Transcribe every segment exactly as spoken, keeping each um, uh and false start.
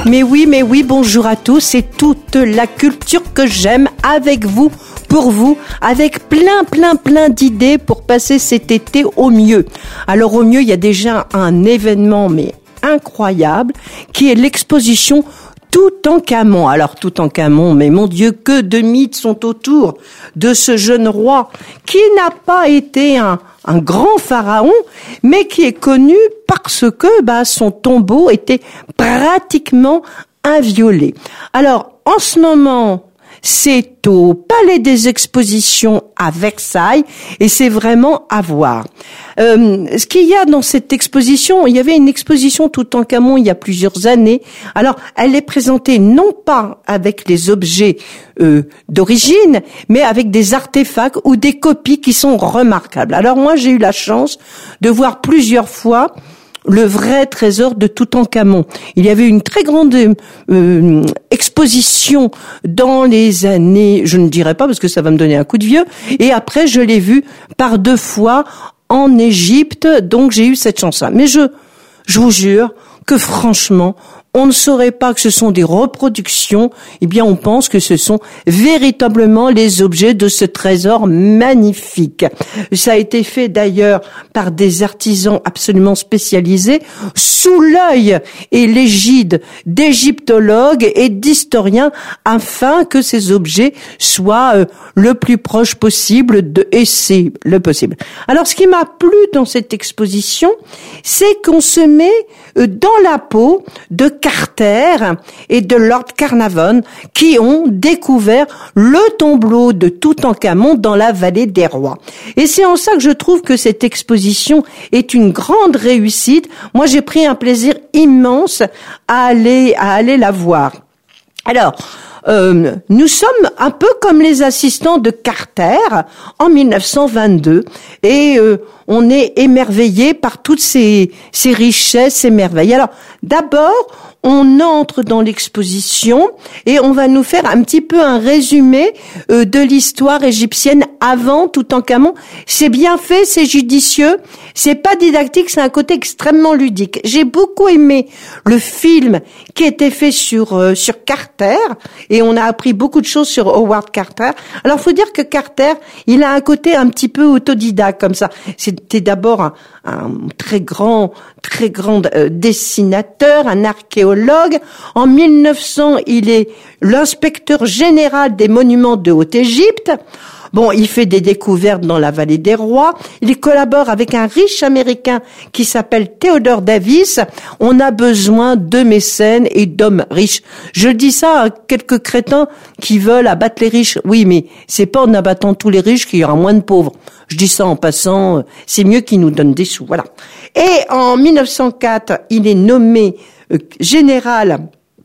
Mais oui, mais oui, bonjour à tous, c'est toute la culture que j'aime avec vous, pour vous, avec plein, plein, plein d'idées pour passer cet été au mieux. Alors au mieux, il y a déjà un événement, mais incroyable, qui est l'exposition Toutankhamon. Alors Toutankhamon, mais mon Dieu, que de mythes sont autour de ce jeune roi qui n'a pas été un, un grand pharaon, mais qui est connu parce que bah, son tombeau était pratiquement inviolé. Alors en ce moment, c'est au Palais des Expositions à Versailles et c'est vraiment à voir. Euh, ce qu'il y a dans cette exposition, il y avait une exposition Toutankhamon il y a plusieurs années. Alors, elle est présentée non pas avec les objets euh, d'origine, mais avec des artefacts ou des copies qui sont remarquables. Alors moi, j'ai eu la chance de voir plusieurs fois le vrai trésor de Toutankhamon. Il y avait une très grande euh, exposition dans les années, je ne dirais pas parce que ça va me donner un coup de vieux, et après je l'ai vu par deux fois en Égypte, donc j'ai eu cette chance-là. Mais je, je vous jure que franchement, on ne saurait pas que ce sont des reproductions, eh bien on pense que ce sont véritablement les objets de ce trésor magnifique. Ça a été fait d'ailleurs par des artisans absolument spécialisés, sous l'œil et l'égide d'égyptologues et d'historiens, afin que ces objets soient euh, le plus proche possible de, et c'est le possible. Alors ce qui m'a plu dans cette exposition, c'est qu'on se met euh, dans la peau de Carter et de Lord Carnarvon qui ont découvert le tombeau de Toutankhamon dans la vallée des rois. Et c'est en ça que je trouve que cette exposition est une grande réussite. Moi, j'ai pris un plaisir immense à aller, à aller la voir. Alors, Euh, nous sommes un peu comme les assistants de Carter en mille neuf cent vingt-deux et euh, on est émerveillé par toutes ces, ces richesses, ces merveilles. Alors, d'abord, on entre dans l'exposition et on va nous faire un petit peu un résumé euh, de l'histoire égyptienne avant Toutankhamon. C'est bien fait, c'est judicieux, c'est pas didactique, c'est un côté extrêmement ludique. J'ai beaucoup aimé le film qui était fait sur euh, sur Carter et on a appris beaucoup de choses sur Howard Carter. Alors, faut dire que Carter, il a un côté un petit peu autodidacte comme ça. C'était d'abord un, un très grand, très grand euh, dessinateur, un archéologue. En mille neuf cents, il est l'inspecteur général des monuments de Haute-Égypte. Bon, il fait des découvertes dans la vallée des rois. Il collabore avec un riche américain qui s'appelle Theodore Davis. On a besoin de mécènes et d'hommes riches. Je dis ça à quelques crétins qui veulent abattre les riches. Oui, mais c'est pas en abattant tous les riches qu'il y aura moins de pauvres. Je dis ça en passant, c'est mieux qu'ils nous donnent des sous, voilà. Et en mille neuf cent quatre, il est nommé euh, général.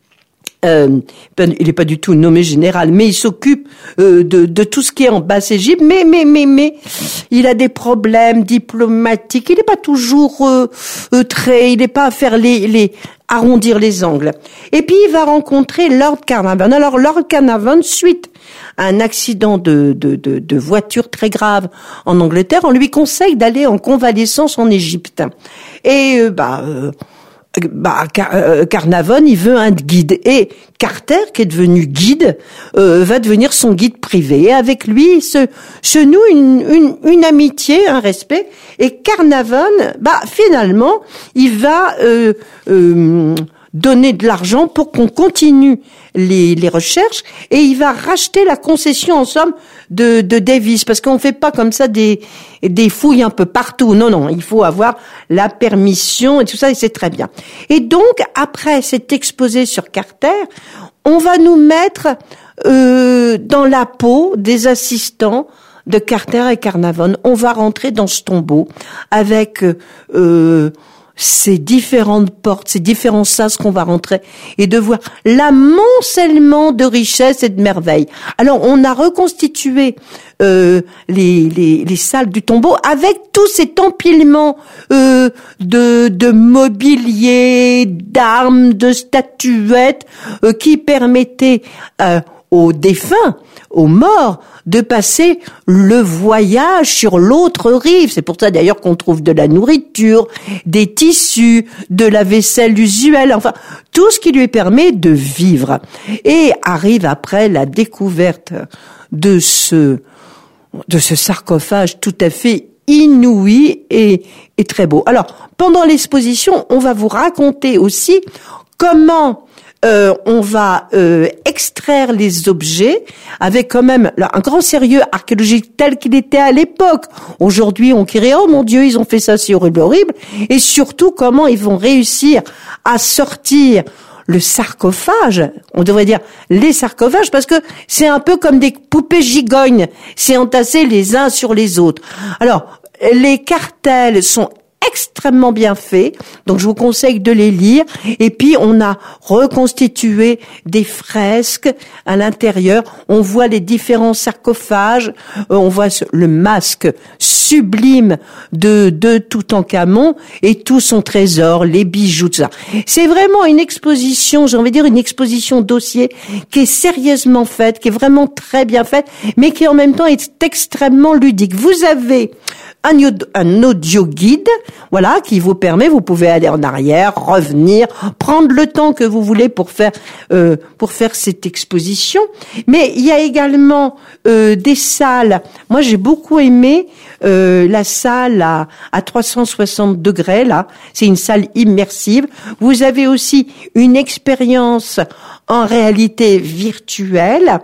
Euh, il n'est pas du tout nommé général, mais il s'occupe euh, de, de tout ce qui est en Basse-Égypte. Mais, mais, mais, mais, il a des problèmes diplomatiques. Il n'est pas toujours euh, euh, très. Il n'est pas à faire les, les arrondir les angles. Et puis il va rencontrer Lord Carnarvon. Alors Lord Carnarvon, suite à un accident de, de, de, de voiture très grave en Angleterre, on lui conseille d'aller en convalescence en Égypte. Et euh, bah. Euh, Bah, Car- euh, Carnarvon, il veut un guide. Et Carter, qui est devenu guide, euh, va devenir son guide privé. Et avec lui, il se, se noue une, une, une amitié, un respect. Et Carnarvon, bah, finalement, il va euh, euh, donner de l'argent pour qu'on continue les, les recherches. Et il va racheter la concession, en somme, de, de Davis. Parce qu'on fait pas comme ça des, des fouilles un peu partout. Non, non, il faut avoir la permission et tout ça, et c'est très bien. Et donc, après cet exposé sur Carter, on va nous mettre euh, dans la peau des assistants de Carter et Carnarvon. On va rentrer dans ce tombeau avec euh, ces différentes portes, ces différents sas qu'on va rentrer et de voir l'amoncellement de richesses et de merveilles. Alors, on a reconstitué euh, les, les, les salles du tombeau avec tout cet empilement euh, de, de mobilier, d'armes, de statuettes euh, qui permettaient euh, aux défunts, aux morts, de passer le voyage sur l'autre rive. C'est pour ça d'ailleurs qu'on trouve de la nourriture, des tissus, de la vaisselle usuelle, enfin tout ce qui lui permet de vivre. Et arrive après la découverte de ce de ce sarcophage tout à fait inouï et, et très beau. Alors, pendant l'exposition, on va vous raconter aussi comment Euh, on va euh, extraire les objets avec quand même là, un grand sérieux archéologique tel qu'il était à l'époque. Aujourd'hui, on dirait « Oh mon Dieu, ils ont fait ça, c'est horrible, horrible !» Et surtout, comment ils vont réussir à sortir le sarcophage, on devrait dire les sarcophages, parce que c'est un peu comme des poupées gigognes, c'est entassé les uns sur les autres. Alors, les cartels sont extrêmement bien fait, donc je vous conseille de les lire. Et puis on a reconstitué des fresques à l'intérieur, on voit les différents sarcophages, on voit le masque sublime de de Toutankhamon et tout son trésor, les bijoux, tout ça. C'est vraiment une exposition, j'ai envie de dire une exposition dossier qui est sérieusement faite, qui est vraiment très bien faite, mais qui en même temps est extrêmement ludique. Vous avez un, un audio guide, voilà, qui vous permet, vous pouvez aller en arrière, revenir, prendre le temps que vous voulez pour faire euh, pour faire cette exposition. Mais il y a également euh, des salles. Moi, j'ai beaucoup aimé euh, la salle à, à trois cent soixante degrés. Là, c'est une salle immersive. Vous avez aussi une expérience en réalité virtuelle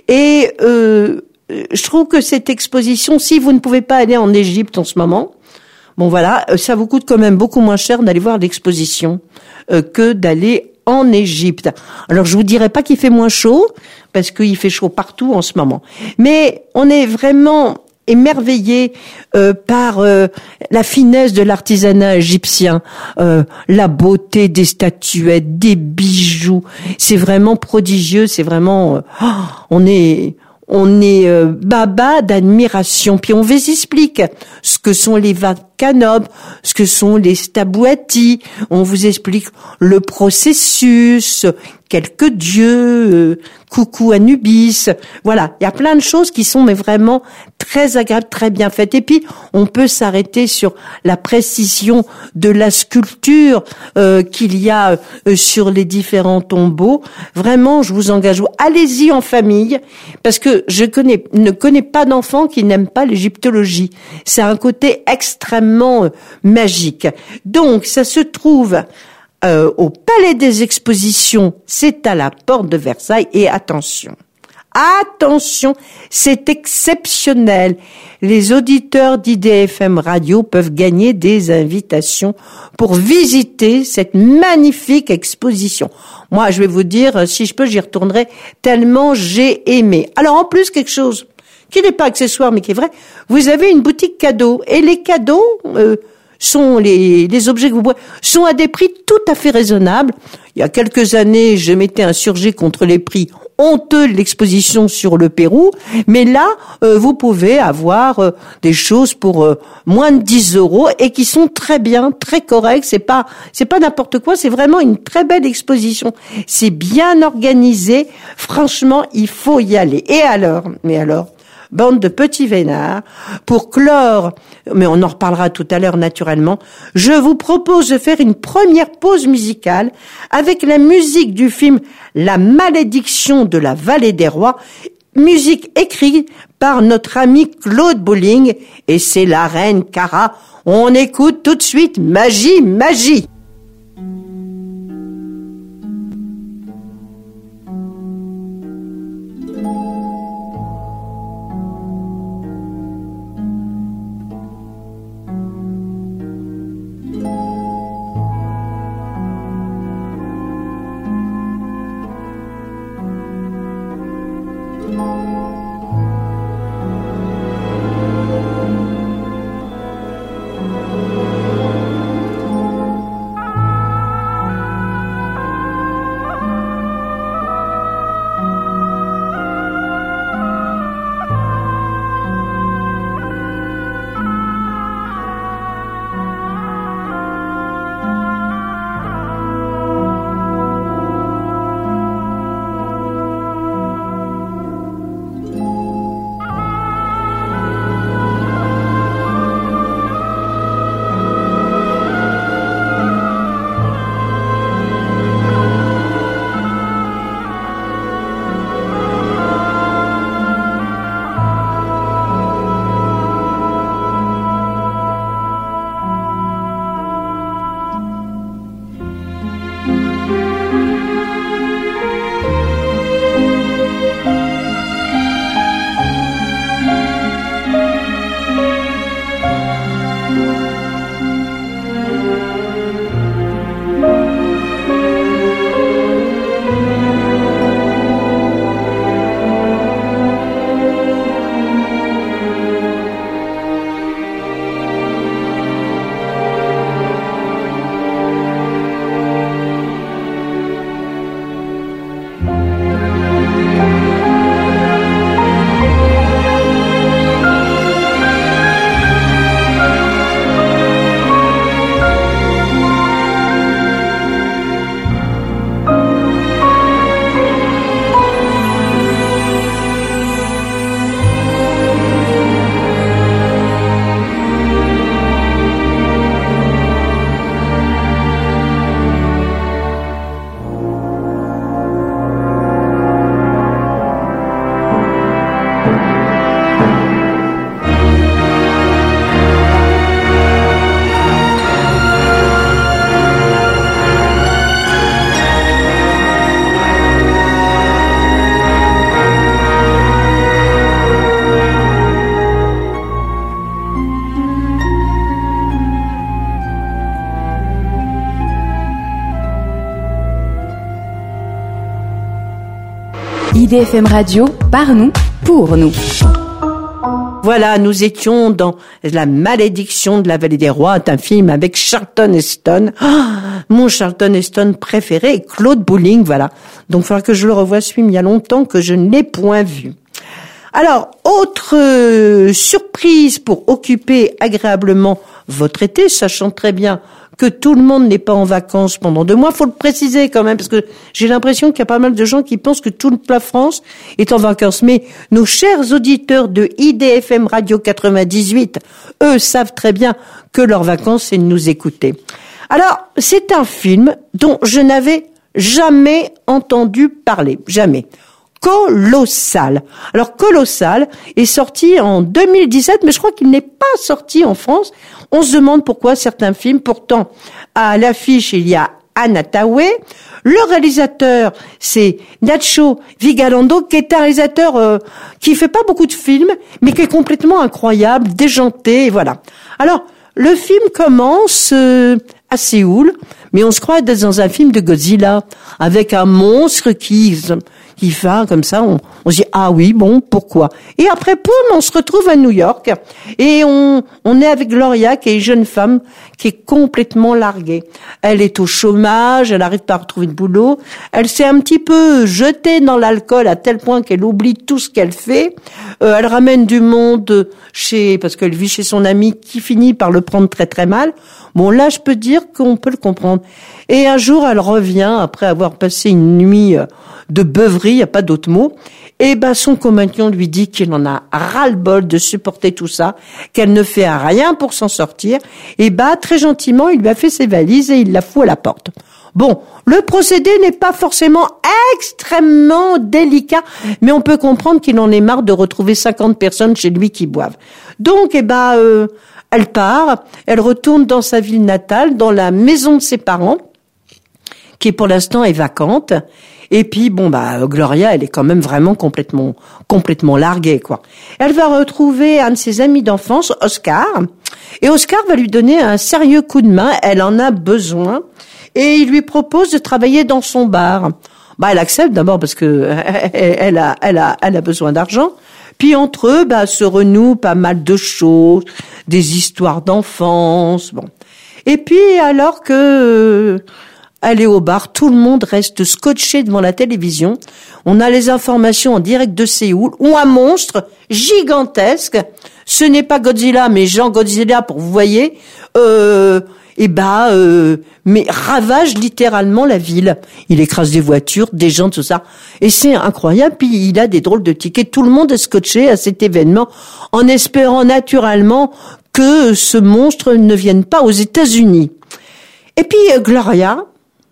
et euh, je trouve que cette exposition, si vous ne pouvez pas aller en Égypte en ce moment, bon voilà, ça vous coûte quand même beaucoup moins cher d'aller voir l'exposition euh, que d'aller en Égypte. Alors je vous dirais pas qu'il fait moins chaud, parce qu'il fait chaud partout en ce moment. Mais on est vraiment émerveillé euh, par euh, la finesse de l'artisanat égyptien, euh, la beauté des statuettes, des bijoux. C'est vraiment prodigieux, c'est vraiment... Euh, oh, on est... On est euh, baba d'admiration. Puis on vous explique ce que sont les vacanobes, ce que sont les stabouati. On vous explique le processus, quelques dieux, euh, coucou Anubis. Voilà, il y a plein de choses qui sont mais vraiment très agréables, très bien faites. Et puis on peut s'arrêter sur la précision de la sculpture euh, qu'il y a euh, sur les différents tombeaux. Vraiment, je vous engage, allez-y en famille, parce que je connais, ne connais pas d'enfants qui n'aiment pas l'égyptologie. C'est un côté extrêmement euh, magique. Donc, ça se trouve euh, au Palais des Expositions, c'est à la porte de Versailles. Et attention, attention, c'est exceptionnel. Les auditeurs d'I D F M Radio peuvent gagner des invitations pour visiter cette magnifique exposition. Moi, je vais vous dire, si je peux, j'y retournerai tellement j'ai aimé. Alors, en plus, quelque chose qui n'est pas accessoire, mais qui est vrai, vous avez une boutique cadeaux. Et les cadeaux euh, sont les, les objets que vous voyez, sont à des prix tout à fait raisonnables. Il y a quelques années, je m'étais insurgé contre les prix honteux de l'exposition sur le Pérou, mais là, euh, vous pouvez avoir euh, des choses pour euh, moins de dix euros et qui sont très bien, très correctes. C'est pas, c'est pas n'importe quoi. C'est vraiment une très belle exposition. C'est bien organisé. Franchement, il faut y aller. Et alors, mais alors, bande de petits vénards, pour clore, mais on en reparlera tout à l'heure naturellement, je vous propose de faire une première pause musicale avec la musique du film La Malédiction de la Vallée des Rois, musique écrite par notre ami Claude Bolling, et c'est la reine Cara. On écoute tout de suite Magie, Magie. D F M Radio, par nous, pour nous. Voilà, nous étions dans La malédiction de la vallée des rois, un film avec Charlton Heston, oh, mon Charlton Heston préféré, et Claude Bouling, voilà. Donc il faudra que je le revoie, ce film, il y a longtemps que je ne l'ai point vu. Alors, autre euh, surprise pour occuper agréablement votre été, sachant très bien que tout le monde n'est pas en vacances pendant deux mois. Faut le préciser quand même, parce que j'ai l'impression qu'il y a pas mal de gens qui pensent que toute la France est en vacances. Mais nos chers auditeurs de I D F M Radio quatre-vingt-dix-huit, eux savent très bien que leurs vacances, c'est de nous écouter. Alors, c'est un film dont je n'avais jamais entendu parler. Jamais. Colossal. Alors Colossal est sorti en deux mille dix-sept, mais je crois qu'il n'est pas sorti en France. On se demande pourquoi certains films. Pourtant, à l'affiche, il y a Anne Hathaway. Le réalisateur, c'est Nacho Vigalondo, qui est un réalisateur euh, qui fait pas beaucoup de films, mais qui est complètement incroyable, déjanté, et voilà. Alors, le film commence euh, à Séoul, mais on se croit être dans un film de Godzilla, avec un monstre qui... qui va comme ça, on, on se dit ah oui, bon, pourquoi? Et après, poum, on se retrouve à New York et on, on est avec Gloria, qui est une jeune femme qui est complètement larguée. Elle est au chômage, elle n'arrive pas à retrouver de boulot, elle s'est un petit peu jetée dans l'alcool à tel point qu'elle oublie tout ce qu'elle fait. Euh, elle ramène du monde chez, parce qu'elle vit chez son ami qui finit par le prendre très très mal. Bon, là, je peux dire qu'on peut le comprendre. Et un jour, elle revient après avoir passé une nuit de beuverie, il n'y a pas d'autre mot. Et ben, son compagnon lui dit qu'il en a ras-le-bol de supporter tout ça, qu'elle ne fait rien pour s'en sortir. Et ben, très gentiment, il lui a fait ses valises et il la fout à la porte. Bon, le procédé n'est pas forcément extrêmement délicat, mais on peut comprendre qu'il en est marre de retrouver cinquante personnes chez lui qui boivent. Donc, eh ben, euh, elle part, elle retourne dans sa ville natale, dans la maison de ses parents, qui pour l'instant est vacante. Et puis, bon, bah, Gloria, elle est quand même vraiment complètement, complètement larguée, quoi. Elle va retrouver un de ses amis d'enfance, Oscar. Et Oscar va lui donner un sérieux coup de main. Elle en a besoin. Et il lui propose de travailler dans son bar. Bah, elle accepte d'abord parce que elle a, elle a, elle a besoin d'argent. Puis entre eux, bah, se renouent pas mal de choses, des histoires d'enfance, bon. Et puis, alors que, elle est au bar, tout le monde reste scotché devant la télévision. On a les informations en direct de Séoul, où un monstre gigantesque, ce n'est pas Godzilla, mais Jean Godzilla, pour vous voyez, euh, et bah, euh, mais ravage littéralement la ville. Il écrase des voitures, des gens, tout ça. Et c'est incroyable. Puis il a des drôles de tickets. Tout le monde est scotché à cet événement, en espérant naturellement que ce monstre ne vienne pas aux États-Unis. Et puis Gloria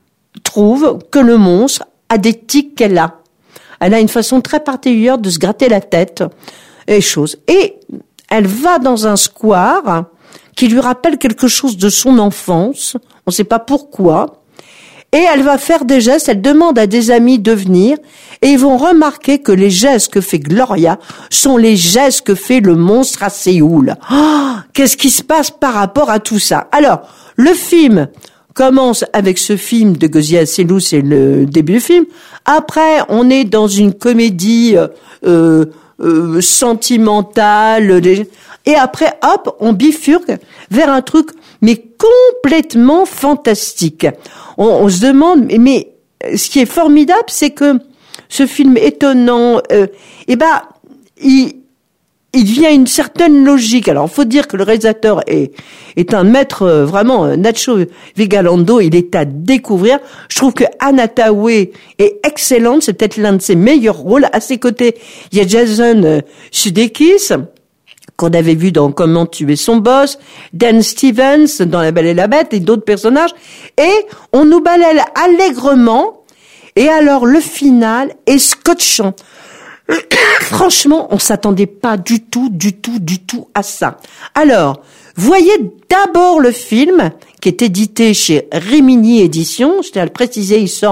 trouve que le monstre a des tics qu'elle a. Elle a une façon très particulière de se gratter la tête et choses. Et elle va dans un square qui lui rappelle quelque chose de son enfance. On ne sait pas pourquoi. Et elle va faire des gestes. Elle demande à des amis de venir. Et ils vont remarquer que les gestes que fait Gloria sont les gestes que fait le monstre à Séoul. Oh, qu'est-ce qui se passe par rapport à tout ça? Alors, le film commence avec ce film de Godzilla Séoul, c'est le début du film. Après, on est dans une comédie euh, euh, sentimentale. Et après, hop, on bifurque vers un truc, mais complètement fantastique. On, on se demande, mais, mais ce qui est formidable, c'est que ce film étonnant, euh, eh ben, il il devient une certaine logique. Alors, il faut dire que le réalisateur est, est un maître, euh, vraiment, euh, Nacho Vigalondo, il est à découvrir. Je trouve que Anne Hathaway est excellente, c'est peut-être l'un de ses meilleurs rôles. À ses côtés, il y a Jason euh, Sudeikis, qu'on avait vu dans Comment tuer son boss, Dan Stevens dans La Belle et la Bête et d'autres personnages. Et on nous balaye allègrement. Et alors, le final est scotchant. Franchement, on s'attendait pas du tout, du tout, du tout à ça. Alors, voyez d'abord le film qui est édité chez Rimini Éditions. Je tiens à le préciser, il sort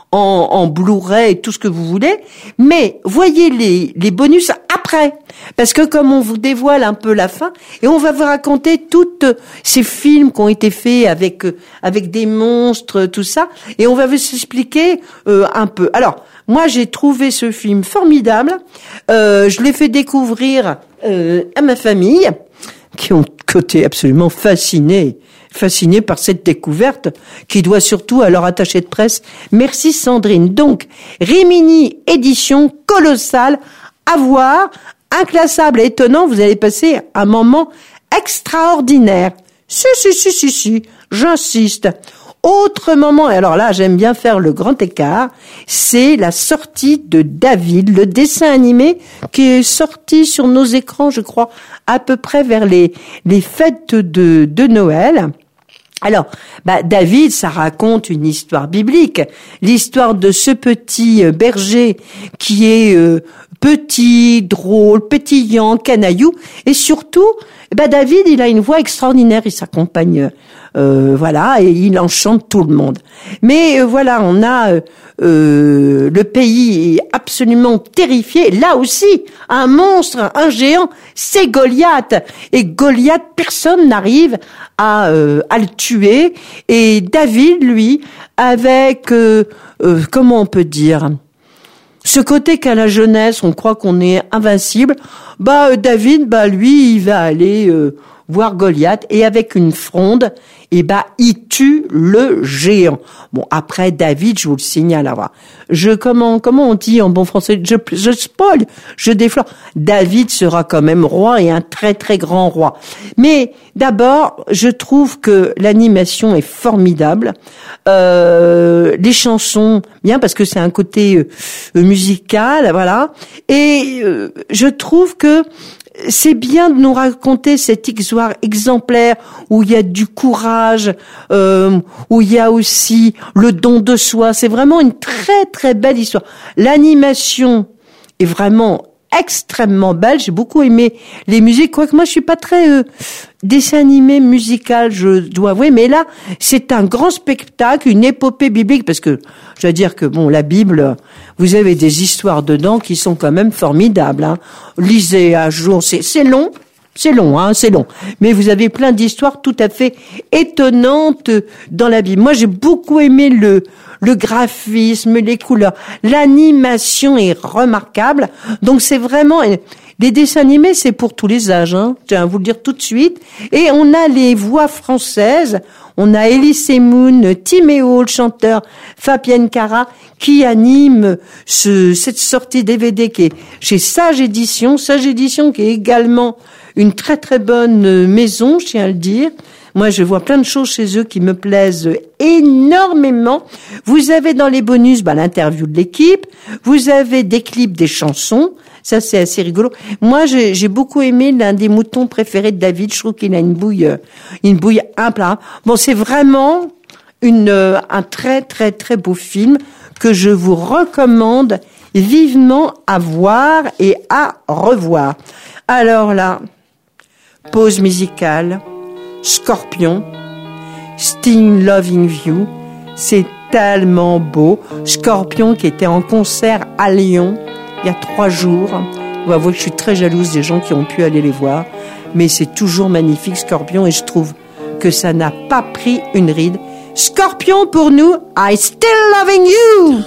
en, en Blu-ray et tout ce que vous voulez, mais voyez les, les bonus après, parce que comme on vous dévoile un peu la fin, et on va vous raconter toutes ces films qui ont été faits avec avec des monstres, tout ça, et on va vous expliquer euh, un peu. Alors, moi j'ai trouvé ce film formidable, euh, je l'ai fait découvrir euh, à ma famille, qui ont côté absolument fascinés, fascinés par cette découverte, qui doit surtout à leur attaché de presse. Merci Sandrine. Donc, Rimini, édition colossale, à voir, inclassable et étonnant, vous allez passer un moment extraordinaire. Si, si, si, si, si, j'insiste. Autre moment, et alors là, j'aime bien faire le grand écart, c'est la sortie de David, le dessin animé qui est sorti sur nos écrans, je crois, à peu près vers les, les fêtes de, de Noël. Alors, bah, David, ça raconte une histoire biblique, l'histoire de ce petit berger qui est euh, petit, drôle, pétillant, canaillou, et surtout, bah, David, il a une voix extraordinaire, il s'accompagne, euh, voilà, et il enchante tout le monde. Mais euh, voilà, on a euh, euh, le pays est absolument terrifié. Là aussi, un monstre, un géant, c'est Goliath, et Goliath, personne n'arrive à, euh, à le tuer. Et David, lui, avec euh, euh, comment on peut dire, ce côté qu'à la jeunesse, on croit qu'on est invincible, bah David, bah lui, il va aller euh, voir Goliath, et avec une fronde, et bah il tue le géant. Bon, après David, je vous le signale, alors, je comment comment on dit en bon français, je je spoil, je déflore. David sera quand même roi, et un très très grand roi. Mais d'abord, je trouve que l'animation est formidable, euh, les chansons bien parce que c'est un côté euh, musical, voilà, et euh, je trouve que c'est bien de nous raconter cette histoire exemplaire où il y a du courage, euh, où il y a aussi le don de soi. C'est vraiment une très très belle histoire. L'animation est vraiment extrêmement belle. J'ai beaucoup aimé les musiques, quoique moi je suis pas très euh, dessin animé musical, je dois avouer, mais là c'est un grand spectacle, une épopée biblique, parce que je dois dire que bon, la Bible, vous avez des histoires dedans qui sont quand même formidables, hein. Lisez à jour, c'est c'est long. C'est long, hein, c'est long. Mais vous avez plein d'histoires tout à fait étonnantes dans la Bible. Moi, j'ai beaucoup aimé le, le graphisme, les couleurs. L'animation est remarquable. Donc, c'est vraiment, les dessins animés, c'est pour tous les âges, hein. Je tiens à vous le dire tout de suite. Et on a les voix françaises. On a Elise Moon, Timéo, le chanteur, Fabienne Cara, qui anime ce, cette sortie D V D qui est chez Sage Édition. Sage Édition qui est également une très très bonne maison, je tiens à le dire. Moi, je vois plein de choses chez eux qui me plaisent énormément. Vous avez dans les bonus bah, l'interview de l'équipe. Vous avez des clips, des chansons. Ça, c'est assez rigolo. Moi, j'ai, j'ai beaucoup aimé l'un des moutons préférés de David. Je trouve qu'il a une bouille, une bouille implacable. Bon, c'est vraiment une, un très très très beau film que je vous recommande vivement à voir et à revoir. Alors là, pause musicale, Scorpion, Still Loving You, c'est tellement beau. Scorpion qui était en concert à Lyon il y a trois jours. Vous avouez que je suis très jalouse des gens qui ont pu aller les voir, mais c'est toujours magnifique Scorpion, et je trouve que ça n'a pas pris une ride. Scorpion pour nous, I Still Loving You.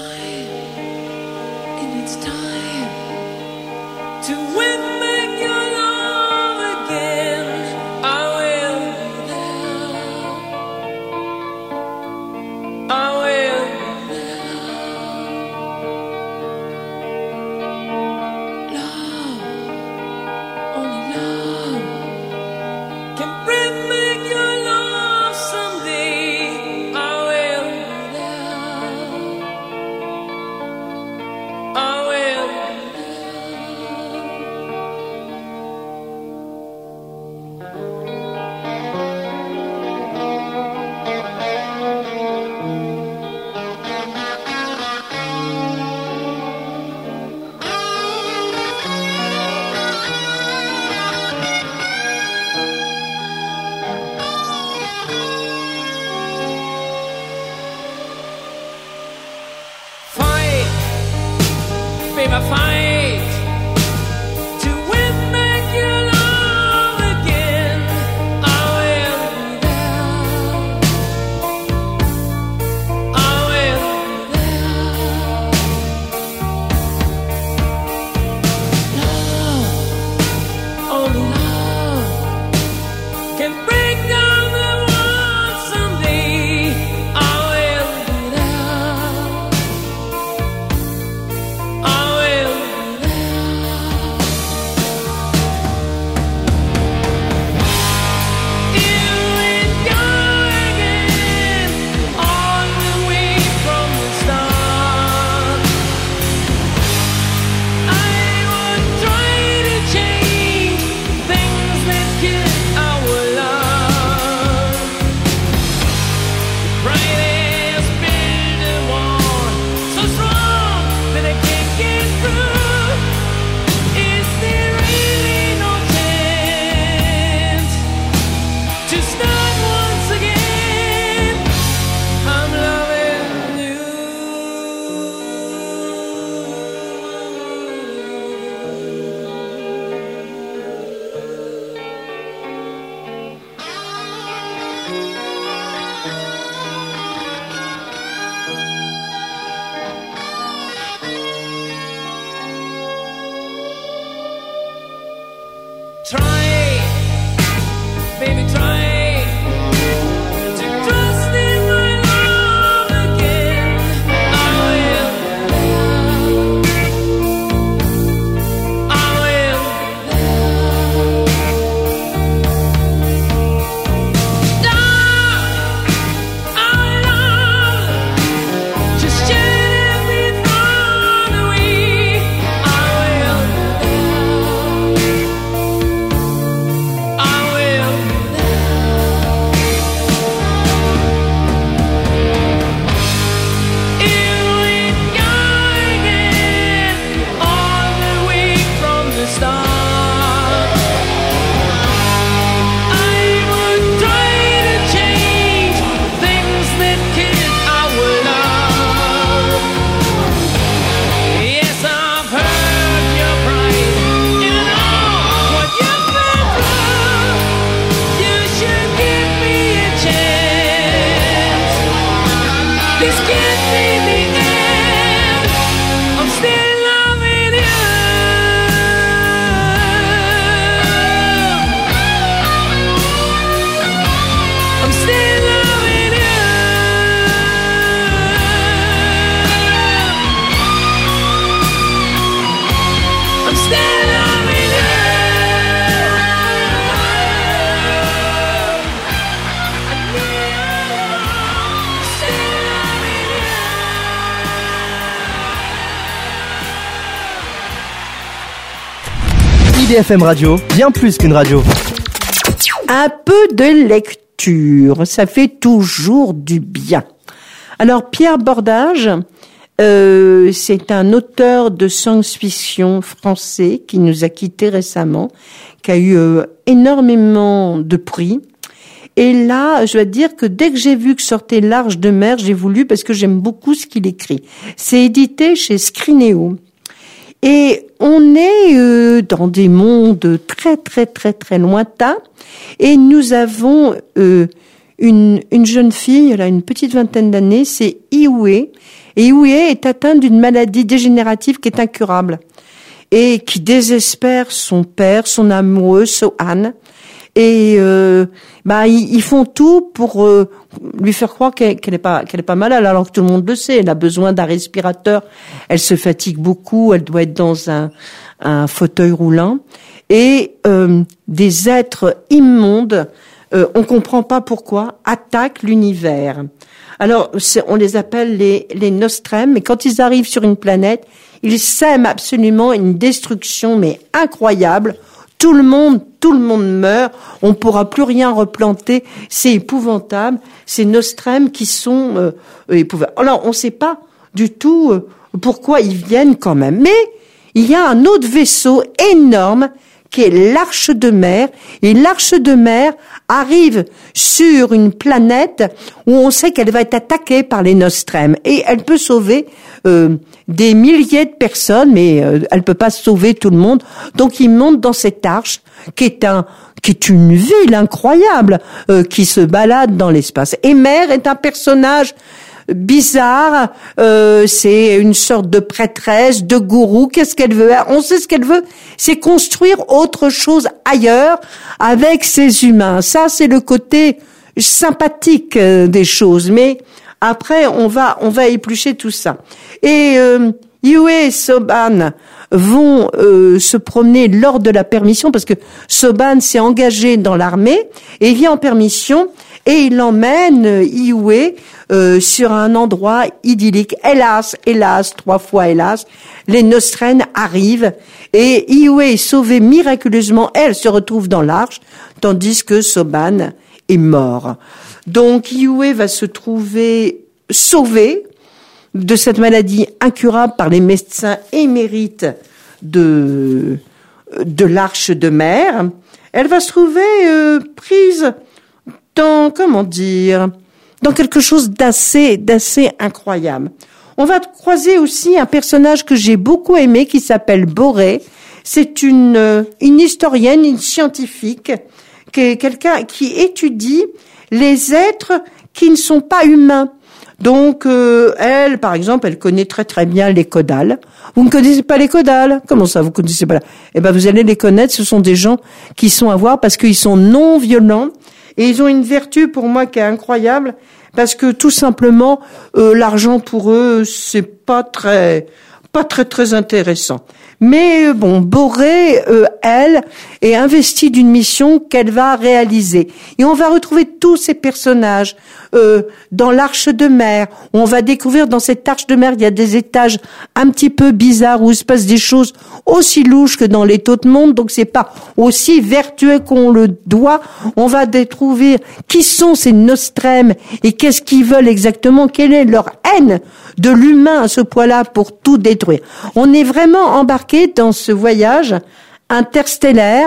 T F M Radio, bien plus qu'une radio. Un peu de lecture, ça fait toujours du bien. Alors Pierre Bordage, euh, c'est un auteur de science-fiction français qui nous a quittés récemment, qui a eu euh, énormément de prix. Et là, je dois dire que dès que j'ai vu que sortait L'Arche de mer, j'ai voulu parce que j'aime beaucoup ce qu'il écrit. C'est édité chez Scrinéo. Et on est euh, dans des mondes très très très très lointains. Et nous avons euh, une, une jeune fille, elle a une petite vingtaine d'années, c'est Ioué. Et Ioué est atteinte d'une maladie dégénérative qui est incurable. Et qui désespère son père, son amoureux, Sohan. Et euh, bah ils, ils font tout pour euh, lui faire croire qu'elle, qu'elle est pas qu'elle est pas malade, alors que tout le monde le sait. Elle a besoin d'un respirateur. Elle se fatigue beaucoup. Elle doit être dans un un fauteuil roulant. Et euh, des êtres immondes, euh, on comprend pas pourquoi, attaquent l'univers. Alors c'est, on les appelle les les Nostrem. Mais quand ils arrivent sur une planète, ils sèment absolument une destruction mais incroyable. Tout le monde, tout le monde meurt. On pourra plus rien replanter. C'est épouvantable. Ces Nostrem qui sont euh, épouvantables. Alors, on ne sait pas du tout euh, pourquoi ils viennent quand même. Mais il y a un autre vaisseau énorme qui est l'Arche de mer. Et l'Arche de mer arrive sur une planète où on sait qu'elle va être attaquée par les Nostrem. Et elle peut sauver euh, des milliers de personnes, mais euh, elle peut pas sauver tout le monde. Donc ils montent dans cette arche qui est un qui est une ville incroyable euh, qui se balade dans l'espace. Et Mère est un personnage bizarre, euh, c'est une sorte de prêtresse, de gourou. Qu'est-ce qu'elle veut? On sait ce qu'elle veut, c'est construire autre chose ailleurs avec ses humains. Ça, c'est le côté sympathique euh, des choses. Mais après, on va on va éplucher tout ça. Et euh, Ioué et Soban vont euh, se promener lors de la permission, parce que Soban s'est engagé dans l'armée et il vient en permission et il emmène euh, Ioué euh, sur un endroit idyllique. Hélas, hélas, trois fois hélas, les Nostrem arrivent et Ioué est sauvée miraculeusement. Elle se retrouve dans l'arche, tandis que Soban est mort. Donc Ioué va se trouver sauvé de cette maladie incurable par les médecins émérites de de l'Arche de mer. Elle va se trouver euh, prise dans, comment dire, dans quelque chose d'assez d'assez incroyable. On va croiser aussi un personnage que j'ai beaucoup aimé qui s'appelle Boré. C'est une une historienne, une scientifique, qui est quelqu'un qui étudie les êtres qui ne sont pas humains. Donc, euh, elle, par exemple, elle connaît très très bien les caudales. Vous ne connaissez pas les caudales? Comment ça, vous connaissez pas? Eh ben, vous allez les connaître. Ce sont des gens qui sont à voir parce qu'ils sont non violents et ils ont une vertu pour moi qui est incroyable parce que tout simplement, euh, l'argent pour eux, c'est pas très, pas très très intéressant. Mais bon, Boré, euh, elle, est investie d'une mission qu'elle va réaliser. Et on va retrouver tous ces personnages euh, dans l'Arche de mer. On va découvrir dans cette Arche de mer, il y a des étages un petit peu bizarres où il se passe des choses aussi louches que dans les taux de monde. Donc c'est pas aussi vertueux qu'on le doit. On va découvrir qui sont ces Nostrem et qu'est-ce qu'ils veulent exactement, quelle est leur haine de l'humain à ce point-là pour tout détruire. On est vraiment embarqué dans ce voyage interstellaire.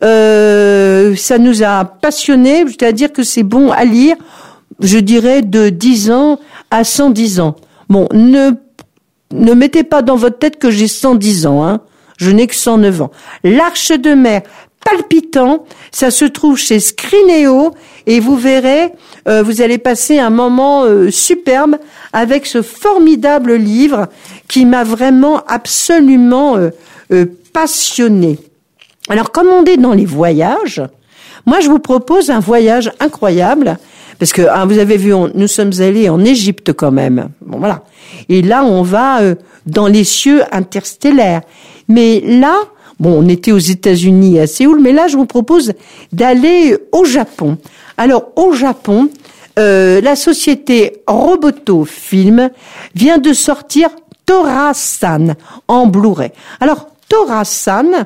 Euh, ça nous a passionnés, c'est-à-dire que c'est bon à lire, je dirais de dix ans à cent dix ans. Bon, ne ne mettez pas dans votre tête que j'ai cent dix ans, hein. Je n'ai que cent neuf ans. L'Arche de mer, palpitant, ça se trouve chez Scrinéo et vous verrez, euh, vous allez passer un moment euh, superbe avec ce formidable livre qui m'a vraiment absolument euh, euh, passionné. Alors, comme on est dans les voyages, moi je vous propose un voyage incroyable parce que hein, vous avez vu, on, nous sommes allés en Égypte quand même. Bon voilà. Et là, on va euh, dans les cieux interstellaires. Mais là, bon, on était aux États-Unis à Séoul, mais là, je vous propose d'aller au Japon. Alors, au Japon, euh, la société Roboto Film vient de sortir Tora-san en Blu-ray. Alors, Tora-san,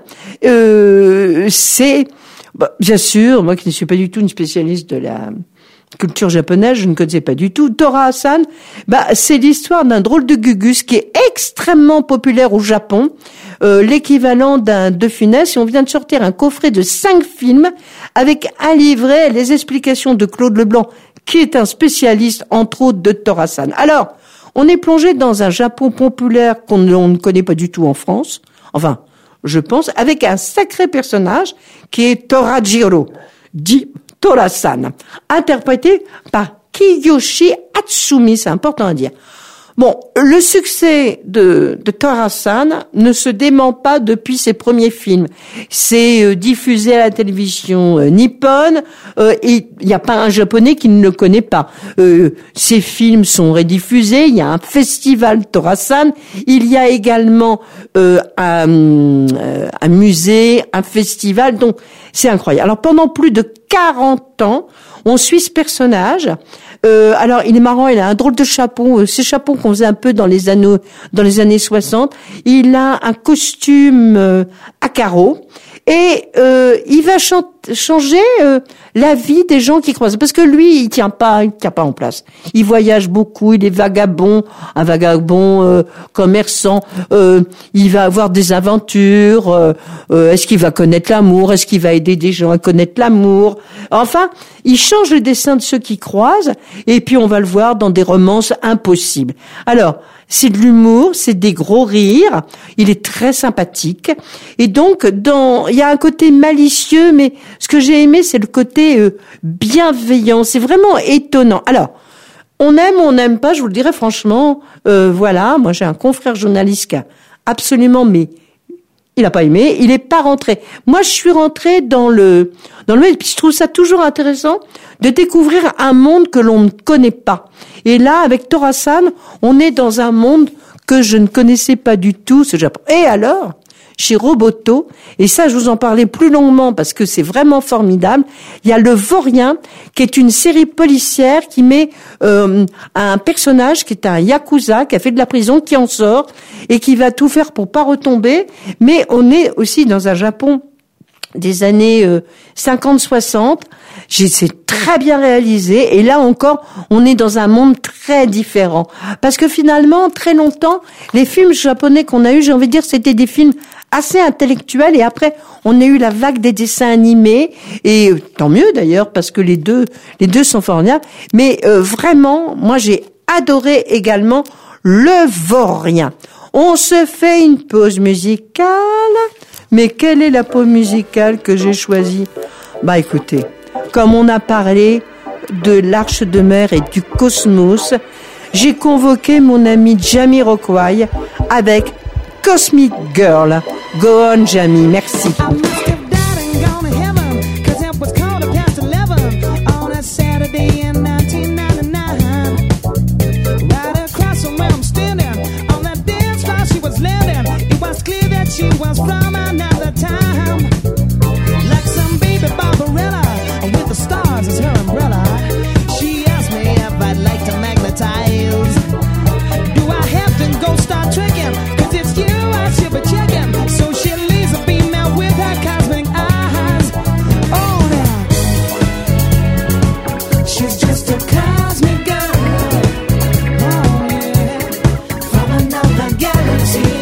euh, c'est, bah, bien sûr, moi qui ne suis pas du tout une spécialiste de la culture japonaise, je ne connaissais pas du tout. Tora-san, bah, c'est l'histoire d'un drôle de Gugus qui est extrêmement populaire au Japon, euh, l'équivalent d'un De Funès. Et on vient de sortir un coffret de cinq films avec un livret, les explications de Claude Leblanc, qui est un spécialiste, entre autres, de Tora-san. Alors, on est plongé dans un Japon populaire qu'on on ne connaît pas du tout en France. Enfin, je pense, avec un sacré personnage qui est Torajiro, dit Tora-san, interprété par Kiyoshi Hatsumi, c'est important à dire. Bon, le succès de, de Tora-san ne se dément pas depuis ses premiers films. C'est euh, diffusé à la télévision euh, nippone, euh, et il n'y a pas un japonais qui ne le connaît pas. Euh, ces films sont rediffusés, il y a un festival Tora-san, il y a également euh, un, euh, un musée, un festival, donc c'est incroyable. Alors pendant plus de quarante ans, on suit ce personnage. Euh, alors, il est marrant, il a un drôle de chapeau, euh, ces chapeaux qu'on faisait un peu dans les années, dans les années soixante. Il a un costume euh, à carreaux et euh, il va chan- changer euh, la vie des gens qui croisent. Parce que lui, il tient pas, il tient pas en place. Il voyage beaucoup, il est vagabond, un vagabond euh, commerçant. Euh, il va avoir des aventures. Euh, euh, est-ce qu'il va connaître l'amour? Est-ce qu'il va aider des gens à connaître l'amour? Enfin, il change le destin de ceux qui croisent. Et puis on va le voir dans des romances impossibles. Alors, c'est de l'humour, c'est des gros rires. Il est très sympathique. Et donc, dans, il y a un côté malicieux, mais ce que j'ai aimé, c'est le côté euh, bienveillant. C'est vraiment étonnant. Alors, on aime ou on n'aime pas, je vous le dirais franchement. Euh, voilà, moi j'ai un confrère journaliste qui a absolument, mais il n'a pas aimé, il n'est pas rentré. Moi, je suis rentrée dans le dans le et puis je trouve ça toujours intéressant de découvrir un monde que l'on ne connaît pas. Et là, avec Tora-san, on est dans un monde que je ne connaissais pas du tout, ce Japon. Et alors, chez Roboto, et ça, je vous en parlais plus longuement parce que c'est vraiment formidable, il y a Le Vaurien, qui est une série policière qui met euh, un personnage qui est un yakuza, qui a fait de la prison, qui en sort et qui va tout faire pour pas retomber. Mais on est aussi dans un Japon des années euh, cinquante soixante. C'est très bien réalisé. Et là encore, on est dans un monde très différent. Parce que finalement, très longtemps, les films japonais qu'on a eus, j'ai envie de dire, c'était des films assez intellectuels. Et après, on a eu la vague des dessins animés. Et euh, tant mieux d'ailleurs, parce que les deux, les deux sont formidables. Mais euh, vraiment, moi, j'ai adoré également Le Vaurien. On se fait une pause musicale. Mais quelle est la pause musicale que j'ai choisie? Bah écoutez, comme on a parlé de l'Arche de mer et du cosmos, j'ai convoqué mon ami Jamiroquai avec Cosmic Girl. Go on, Jami, merci. She was from another time, like some baby Barbarella with the stars as her umbrella. She asked me if I'd like to magnetize. Do I have to go start tricking? Cause it's you I should be checking. So she leaves a female with her cosmic eyes. Oh, now she's just a cosmic girl. Oh, yeah, from another galaxy.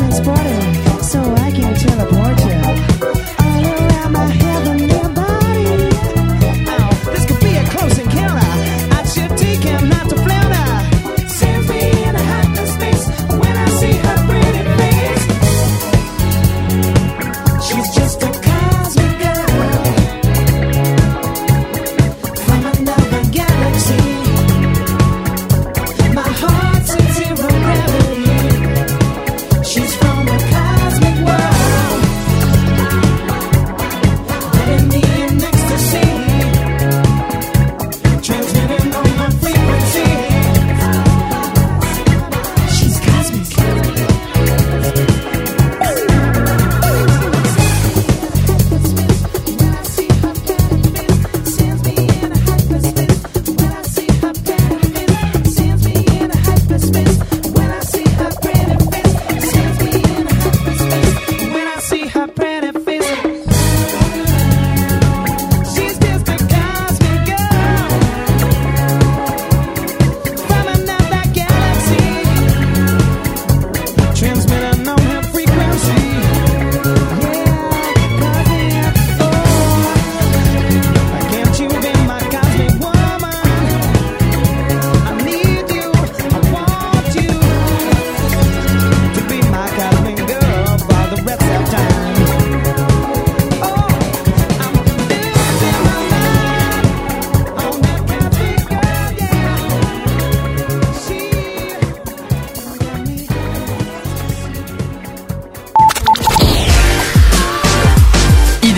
Transporting, so I can teleport you all around my heavenly body.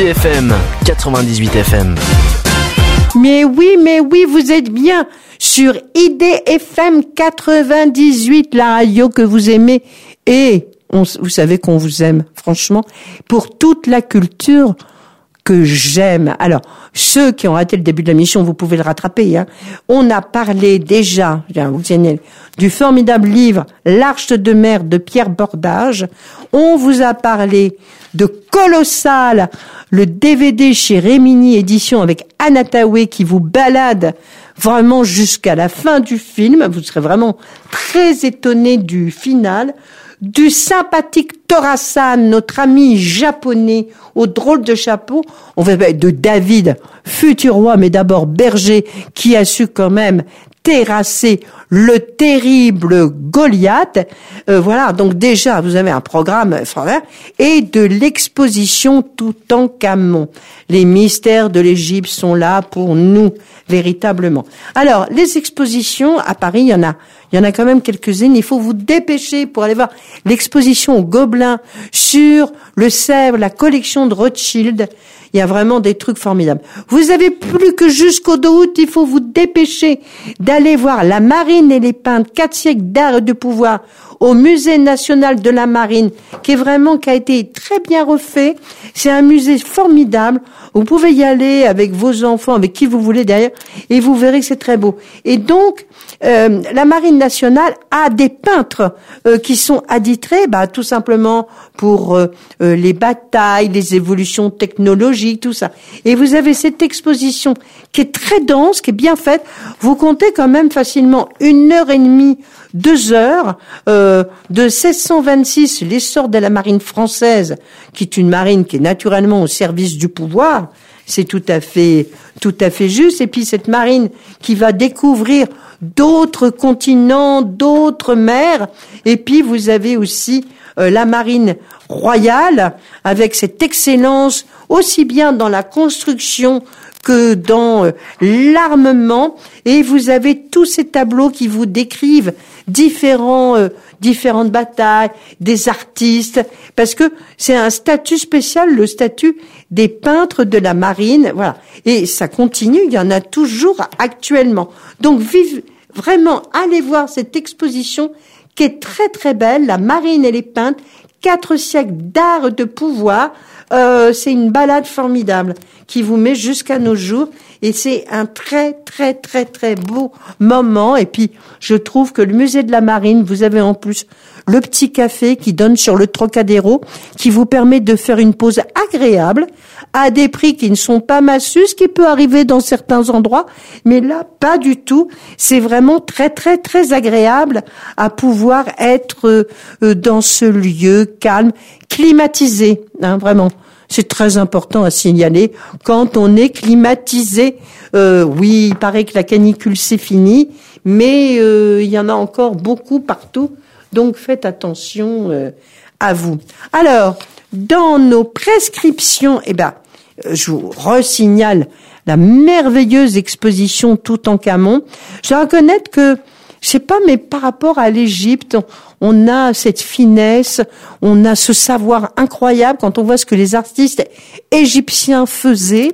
D F M, quatre-vingt-dix-huit F M. Mais oui, mais oui, vous êtes bien sur I D F M quatre-vingt-dix-huit, la radio que vous aimez. Et on, vous savez qu'on vous aime, franchement, pour toute la culture que j'aime. Alors, ceux qui ont raté le début de la mission, vous pouvez le rattraper. Hein. On a parlé déjà, vous tenez, du formidable livre L'Arche de mer de Pierre Bordage. On vous a parlé de Colossal, le D V D chez Rémini Édition avec Anna Tawai qui vous balade vraiment jusqu'à la fin du film. Vous serez vraiment très étonné du final. Du sympathique Tora-san, notre ami japonais au drôle de chapeau. On va de David, futur roi, mais d'abord berger, qui a su quand même terrasser le terrible Goliath. Euh, voilà, donc déjà, vous avez un programme extraordinaire. Et de l'exposition Toutankhamon. Les mystères de l'Égypte sont là pour nous, véritablement. Alors, les expositions, à Paris, il y en a, il y en a quand même quelques-unes. Il faut vous dépêcher pour aller voir l'exposition au Gobelin sur le Sèvres, la collection de Rothschild. Il y a vraiment des trucs formidables. Vous avez plus que jusqu'au deux août, il faut vous dépêcher d'aller voir la marine et les peintres, quatre siècles d'art et de pouvoir au Musée national de la marine, qui est vraiment, qui a été très bien refait. C'est un musée formidable. Vous pouvez y aller avec vos enfants, avec qui vous voulez d'ailleurs, et vous verrez que c'est très beau. Et donc, euh, la marine nationale a des peintres euh, qui sont attitrés, bah, tout simplement pour euh, euh, les batailles, les évolutions technologiques, tout ça. Et vous avez cette exposition qui est très dense, qui est bien faite. Vous comptez quand même facilement une heure et demie, deux heures, euh, de seize cent vingt-six, l'essor de la marine française, qui est une marine qui est naturellement au service du pouvoir. C'est tout à fait, tout à fait juste. Et puis cette marine qui va découvrir d'autres continents, d'autres mers. Et puis vous avez aussi euh, la marine royale avec cette excellence aussi bien dans la construction que dans euh, l'armement. Et vous avez tous ces tableaux qui vous décrivent différents euh, différentes batailles, des artistes, parce que c'est un statut spécial, le statut des peintres de la marine, voilà. Et ça continue, il y en a toujours actuellement. Donc, vive, vraiment, allez voir cette exposition qui est très très belle, la marine et les peintres, quatre siècles d'art de pouvoir. Euh, c'est une balade formidable qui vous met jusqu'à nos jours et c'est un très très très très beau moment. Et puis je trouve que le musée de la marine, vous avez en plus le petit café qui donne sur le Trocadéro, qui vous permet de faire une pause agréable à des prix qui ne sont pas massus, ce qui peut arriver dans certains endroits, mais là pas du tout. C'est vraiment très très très agréable à pouvoir être euh, dans ce lieu calme, climatisé, hein, vraiment. C'est très important à signaler quand on est climatisé. Euh, oui, il paraît que la canicule c'est fini, mais euh, il y en a encore beaucoup partout. Donc faites attention euh, à vous. Alors, dans nos prescriptions, eh ben, je vous resignale la merveilleuse exposition Toutankhamon. Je dois reconnaître que je sais pas, mais par rapport à l'Égypte, on a cette finesse, on a ce savoir incroyable quand on voit ce que les artistes égyptiens faisaient.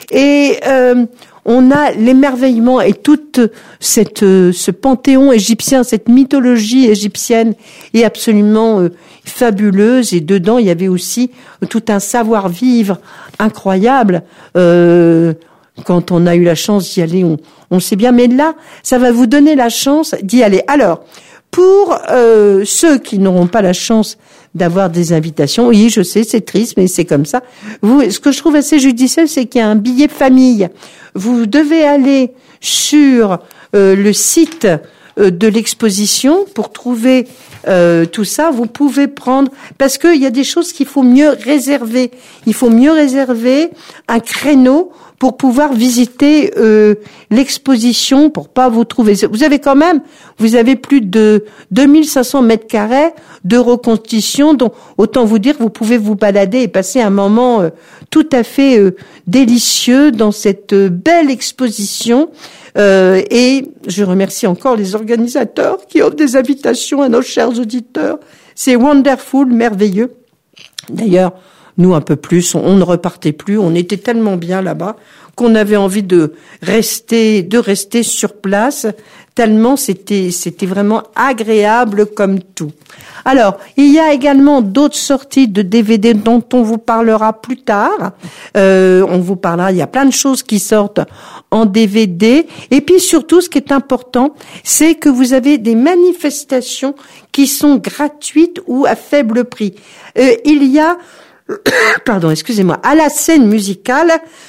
Et euh, on a l'émerveillement et toute cette ce panthéon égyptien, cette mythologie égyptienne est absolument euh, fabuleuse. Et dedans, il y avait aussi tout un savoir-vivre incroyable. Euh, Quand on a eu la chance d'y aller, on, on sait bien. Mais là, ça va vous donner la chance d'y aller. Alors, pour euh, ceux qui n'auront pas la chance d'avoir des invitations, oui, je sais, c'est triste, mais c'est comme ça. Vous, ce que je trouve assez judicieux, c'est qu'il y a un billet famille. Vous devez aller sur euh, le site euh, de l'exposition pour trouver euh, tout ça. Vous pouvez prendre, parce qu'il y a des choses qu'il faut mieux réserver. Il faut mieux réserver un créneau pour pouvoir visiter euh, l'exposition, pour pas vous trouver. Vous avez quand même, vous avez plus de deux mille cinq cents mètres carrés de reconstitution, donc autant vous dire, vous pouvez vous balader et passer un moment euh, tout à fait euh, délicieux dans cette euh, belle exposition. Euh, et je remercie encore les organisateurs qui offrent des invitations à nos chers auditeurs. C'est wonderful, merveilleux. D'ailleurs, nous un peu plus, on, on ne repartait plus, on était tellement bien là-bas qu'on avait envie de rester, de rester sur place, tellement c'était, c'était vraiment agréable comme tout. Alors, il y a également d'autres sorties de D V D dont on vous parlera plus tard. Euh, on vous parlera, il y a plein de choses qui sortent en D V D. Et puis surtout, ce qui est important, c'est que vous avez des manifestations qui sont gratuites ou à faible prix. Euh, il y a, pardon, excusez-moi, à la scène musicale,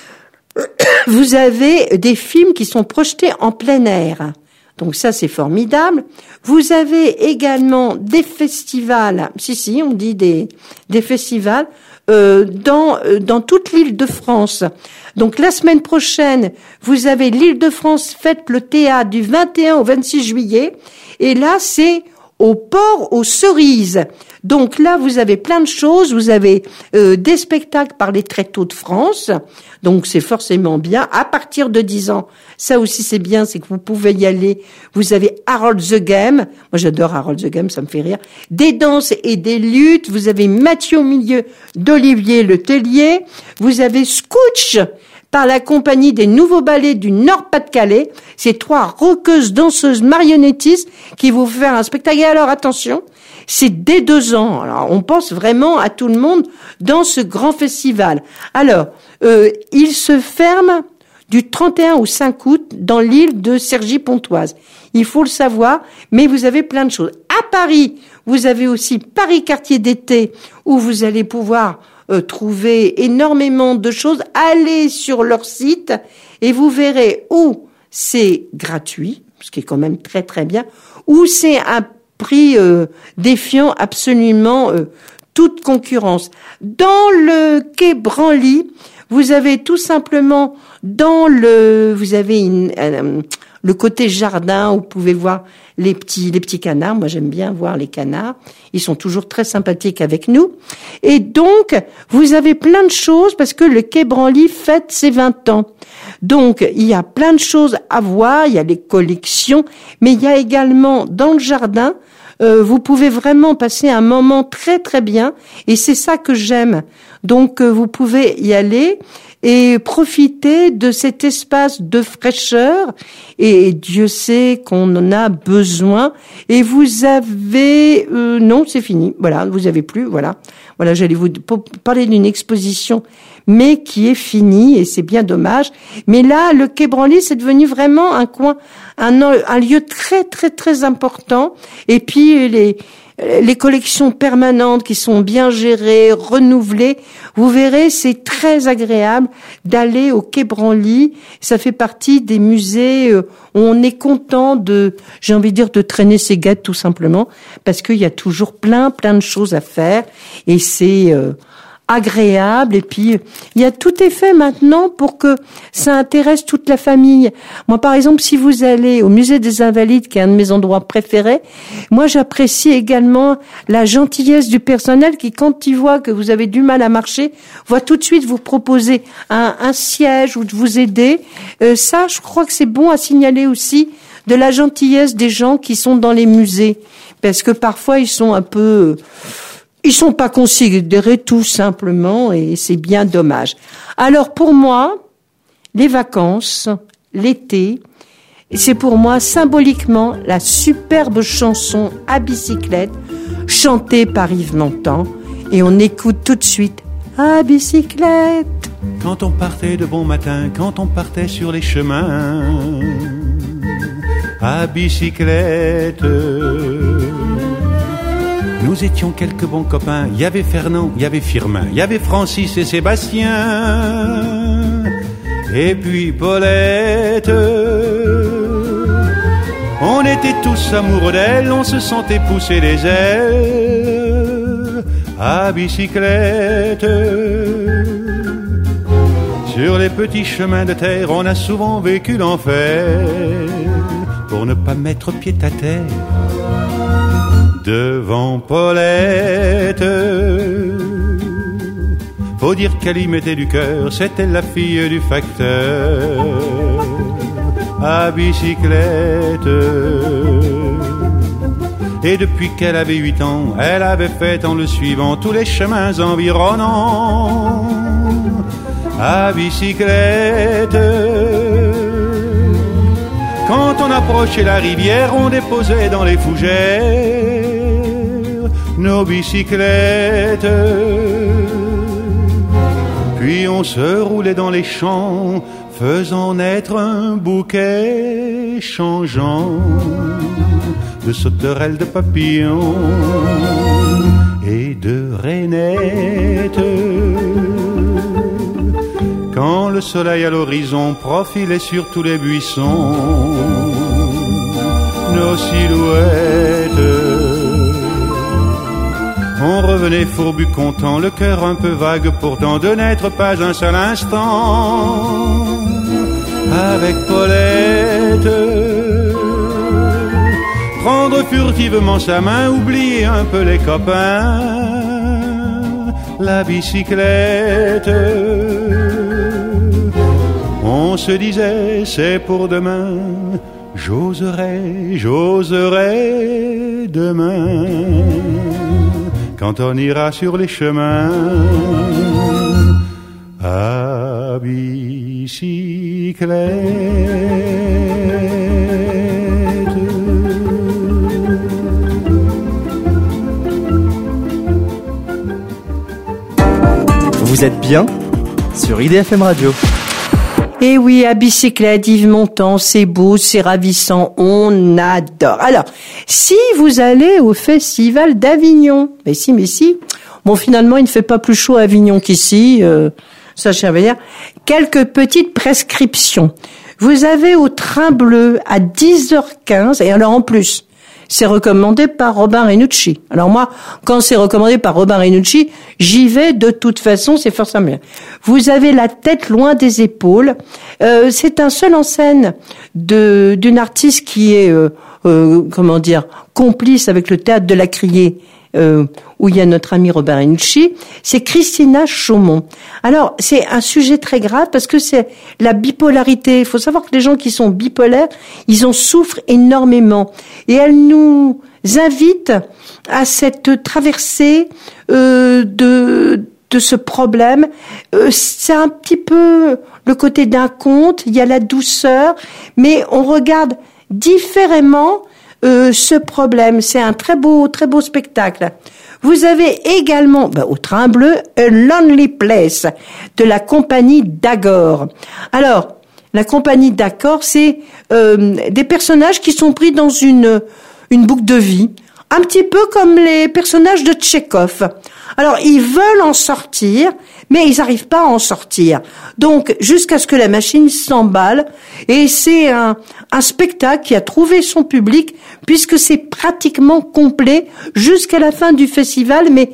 vous avez des films qui sont projetés en plein air. Donc ça, c'est formidable. Vous avez également des festivals, si, si, on dit des, des festivals, euh, dans, euh, dans toute l'île de France. Donc la semaine prochaine, vous avez l'île de France fête le théâtre du vingt et un au vingt-six juillet. Et là, c'est au port aux Cerises. Donc là, vous avez plein de choses. Vous avez euh, des spectacles par les Tréteaux de France. Donc c'est forcément bien. À partir de dix ans, ça aussi c'est bien, c'est que vous pouvez y aller. Vous avez Harold the Game. Moi j'adore Harold the Game, ça me fait rire. Des danses et des luttes. Vous avez Mathieu au milieu d'Olivier Le Tellier. Vous avez Scooch par la compagnie des Nouveaux Ballets du Nord-Pas-de-Calais. C'est trois rockeuses, danseuses, marionnettistes qui vont faire un spectacle. Et alors, attention, c'est dès deux ans. Alors, on pense vraiment à tout le monde dans ce grand festival. Alors, euh, il se ferme du trente et un au cinq août dans l'île de Cergy-Pontoise. Il faut le savoir, mais vous avez plein de choses. À Paris, vous avez aussi Paris Quartier d'été, où vous allez pouvoir Euh, trouver énormément de choses. Allez sur leur site et vous verrez où c'est gratuit, ce qui est quand même très très bien, où c'est un prix euh, défiant absolument euh, toute concurrence. Dans le quai Branly, vous avez tout simplement dans le, vous avez une, euh, le côté jardin où vous pouvez voir les petits, les petits canards. Moi, j'aime bien voir les canards. Ils sont toujours très sympathiques avec nous. Et donc, vous avez plein de choses parce que le quai Branly fête ses vingt ans. Donc, il y a plein de choses à voir. Il y a les collections, mais il y a également dans le jardin, euh, vous pouvez vraiment passer un moment très très bien. Et c'est ça que j'aime. Donc, euh, vous pouvez y aller et profiter de cet espace de fraîcheur. Et Dieu sait qu'on en a besoin. Et vous avez... Euh, non, c'est fini. Voilà, vous avez plus. Voilà, voilà. J'allais vous parler d'une exposition, mais qui est finie, et c'est bien dommage. Mais là, le quai Branly, c'est devenu vraiment un coin, un, un lieu très, très, très important. Et puis, les... les collections permanentes qui sont bien gérées, renouvelées, vous verrez, c'est très agréable d'aller au quai Branly. Ça fait partie des musées où on est content de, j'ai envie de dire, de traîner ses guêtres tout simplement, parce qu'il y a toujours plein, plein de choses à faire, et c'est euh, agréable. Et puis il y a tout est fait maintenant pour que ça intéresse toute la famille. Moi, par exemple, si vous allez au musée des Invalides, qui est un de mes endroits préférés, moi j'apprécie également la gentillesse du personnel qui, quand il voit que vous avez du mal à marcher, voit tout de suite vous proposer un, un siège ou de vous aider. Euh, ça, je crois que c'est bon à signaler aussi, de la gentillesse des gens qui sont dans les musées, parce que parfois ils sont un peu... Ils sont pas considérés tout simplement, et c'est bien dommage. Alors pour moi, les vacances, l'été, c'est pour moi symboliquement la superbe chanson à bicyclette chantée par Yves Montand, et on écoute tout de suite à bicyclette. Quand on partait de bon matin, quand on partait sur les chemins à bicyclette, nous étions quelques bons copains. Il y avait Fernand, il y avait Firmin, il y avait Francis et Sébastien, et puis Paulette. On était tous amoureux d'elle, on se sentait pousser les ailes à bicyclette. Sur les petits chemins de terre, on a souvent vécu l'enfer pour ne pas mettre pied à terre devant Paulette. Faut dire qu'elle y mettait du cœur, c'était la fille du facteur à bicyclette. Et depuis qu'elle avait huit ans, elle avait fait en le suivant tous les chemins environnants à bicyclette. Quand on approchait la rivière, on déposait dans les fougères nos bicyclettes. Puis on se roulait dans les champs, faisant naître un bouquet changeant de sauterelles, de papillons et de rainettes. Quand le soleil à l'horizon profilait sur tous les buissons nos silhouettes, on revenait fourbu content, le cœur un peu vague pourtant, de n'être pas un seul instant avec Paulette. Prendre furtivement sa main, oublier un peu les copains, la bicyclette. On se disait c'est pour demain, j'oserai, j'oserai demain, quand on ira sur les chemins à bicyclette. Vous êtes bien sur I D F M Radio. Et oui, à bicyclette, Yves Montand, c'est beau, c'est ravissant, on adore. Alors, si vous allez au festival d'Avignon, mais si, mais si, bon, finalement, il ne fait pas plus chaud à Avignon qu'ici, euh, ça, je veux dire, quelques petites prescriptions. Vous avez au Train Bleu à dix heures quinze, et alors en plus, c'est recommandé par Robin Renucci. Alors moi, quand c'est recommandé par Robin Renucci, j'y vais de toute façon, c'est forcément bien. Vous avez la tête loin des épaules. Euh, c'est un seul en scène de d'une artiste qui est, euh, euh, comment dire, complice avec le théâtre de la Criée, euh, où il y a notre ami Robin Renucci. C'est Christina Chaumont. Alors, c'est un sujet très grave parce que c'est la bipolarité. Il faut savoir que les gens qui sont bipolaires, ils en souffrent énormément. Et elle nous invite à cette traversée euh, de de ce problème. Euh, c'est un petit peu le côté d'un conte, il y a la douceur, mais on regarde différemment euh, ce problème. C'est un très beau, très beau spectacle. Vous avez également, ben, au Train Bleu, A Lonely Place, de la compagnie Dagor. Alors, la compagnie Dagor, c'est euh, des personnages qui sont pris dans une, une boucle de vie, un petit peu comme les personnages de Tchekhov. Alors, ils veulent en sortir, mais ils n'arrivent pas à en sortir. Donc, jusqu'à ce que la machine s'emballe, et c'est un, un spectacle qui a trouvé son public, puisque c'est pratiquement complet jusqu'à la fin du festival, mais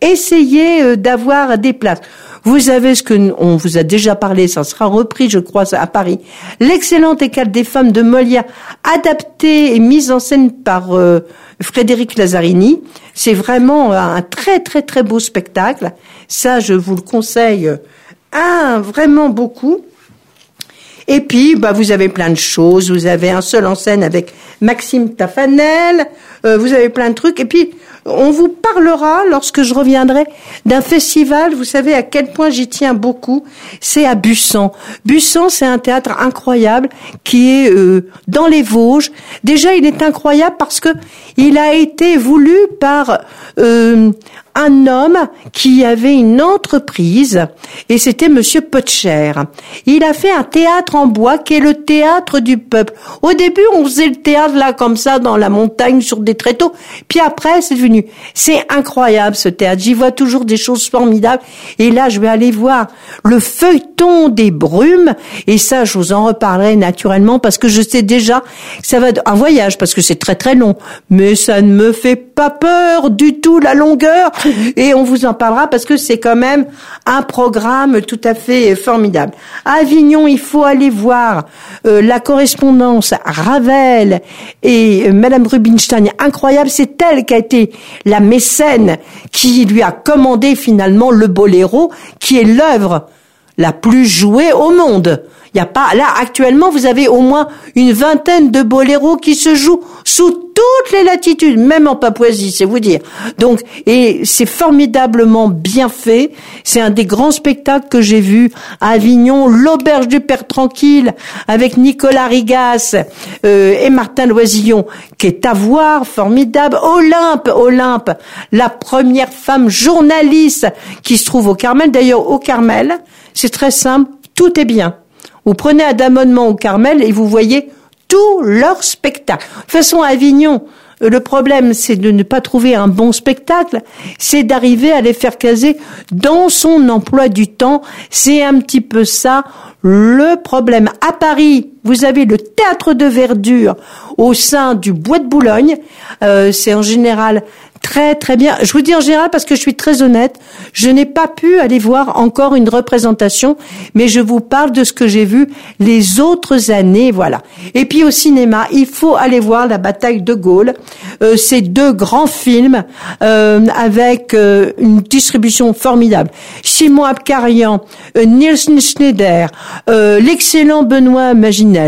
essayez d'avoir des places. Vous avez ce que on vous a déjà parlé, ça sera repris, je crois, à Paris. L'excellente École des femmes de Molière, adaptée et mise en scène par euh, Frédéric Lazzarini. C'est vraiment un très très très beau spectacle. Ça, je vous le conseille, hein, vraiment beaucoup. Et puis, bah, vous avez plein de choses. Vous avez un seul en scène avec Maxime Tafanel. Euh, vous avez plein de trucs. Et puis, on vous parlera, lorsque je reviendrai, d'un festival. Vous savez à quel point j'y tiens beaucoup. C'est à Bussan. Bussan, c'est un théâtre incroyable qui est euh, dans les Vosges. Déjà, il est incroyable parce que il a été voulu par euh, un homme qui avait une entreprise, et c'était Monsieur Potcher. Il a fait un théâtre en bois qui est le théâtre du peuple. Au début, on faisait le théâtre là comme ça dans la montagne sur des tréteaux, puis après c'est devenu. C'est incroyable ce théâtre. J'y vois toujours des choses formidables. Et là, je vais aller voir le feuilleton des brumes, et ça, je vous en reparlerai naturellement parce que je sais déjà que ça va être un voyage parce que c'est très très long, mais ça ne me fait pas peur du tout la longueur. Et on vous en parlera parce que c'est quand même un programme tout à fait formidable. À Avignon, il faut aller voir euh, la correspondance Ravel et euh, Madame Rubinstein. Incroyable, c'est elle qui a été la mécène qui lui a commandé finalement le Boléro, qui est l'œuvre la plus jouée au monde. Il y a pas, là, actuellement, vous avez au moins une vingtaine de boléros qui se jouent sous toutes les latitudes, même en Papouasie, c'est vous dire. Donc, et c'est formidablement bien fait. C'est un des grands spectacles que j'ai vus à Avignon, l'Auberge du Père Tranquille, avec Nicolas Rigas euh, et Martin Loisillon, qui est à voir, formidable. Olympe, Olympe, la première femme journaliste qui se trouve au Carmel. D'ailleurs, au Carmel, c'est très simple, tout est bien. Vous prenez un abonnement au Carmel et vous voyez tous leurs spectacles. De toute façon, à Avignon, le problème, c'est de ne pas trouver un bon spectacle, c'est d'arriver à les faire caser dans son emploi du temps. C'est un petit peu ça le problème. À Paris, vous avez le Théâtre de Verdure au sein du Bois de Boulogne. Euh, c'est en général très très bien. Je vous dis en général parce que je suis très honnête, je n'ai pas pu aller voir encore une représentation, mais je vous parle de ce que j'ai vu les autres années, voilà. Et puis au cinéma, il faut aller voir La Bataille de Gaulle. Euh, ces deux grands films euh, avec euh, une distribution formidable. Simon Abkarian, euh, Nielsen Schneider, euh, l'excellent Benoît Maginel,